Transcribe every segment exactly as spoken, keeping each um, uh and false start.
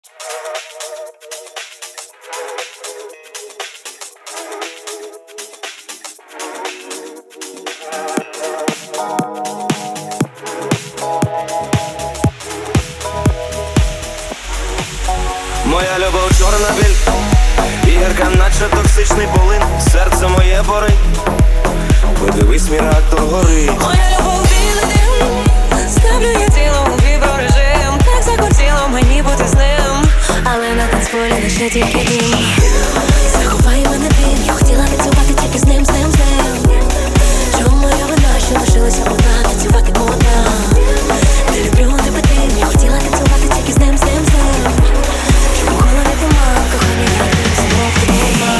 Моя любов чорна біль, і гірка, наче токсичний полин. Серце моє борить, подивись, мій реактор горить. Моя любов білий дим, ставлю я тіло у віброрежим. Так захотіло мені бути з ним, але на танцполі лише тільки дим. Захопай мене він, я хотіла танцювати тільки з ним, з ним, з ним. Чому моя вина, що лишилася одна, танцювати модна. Не люблю тебе тим, я хотіла танцювати тільки з ним, з ним, з ним. Чому голові туман, кохання, я тим смог дома.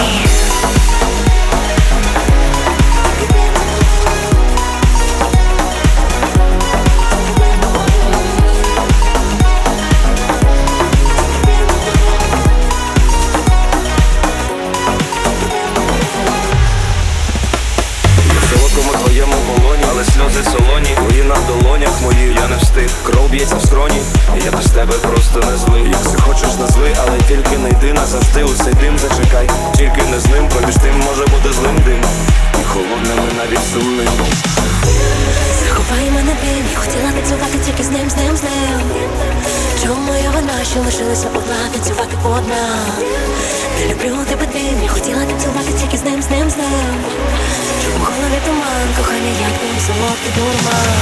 Твоєму полоні, але сльози солоні, твої на долонях моїх я не встиг. Кров б'ється в скроні, я без тебе просто не злий. Як ти хочеш назви, але тільки не йди назавжди. У цей дим зачекай, тільки не з ним. Поміж тим може бути злим дим, і холодним, і навіть сумним. Захопай мене дим, я хотіла танцювати тільки з ним, з ним, з ним. Чому моя вина, що лишилася одна, танцювати одна. Не люблю тебе дим, я хотіла танцювати тільки з ним, з ним, з ним. Чому в голові туман, кохання, як дим, солодкий дурман.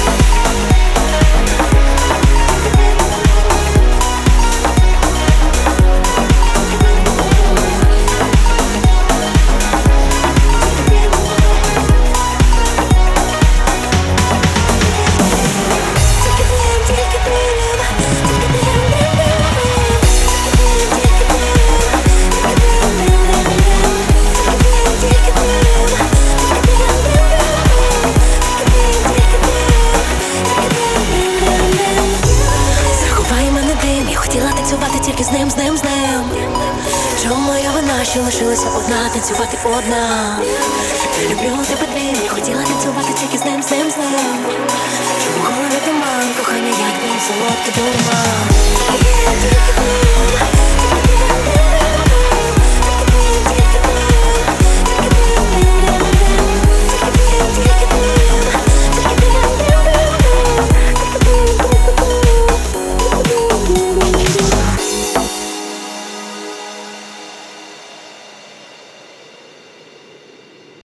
Тільки з ним, з ним, з ним. Чому моя вина, що лишилася одна, танцювати одна. Не люблю тебе дим, я хотіла танцювати тільки з ним, з ним, з ним. Чому в голові туман, кохання, як дим, солодкий дурман.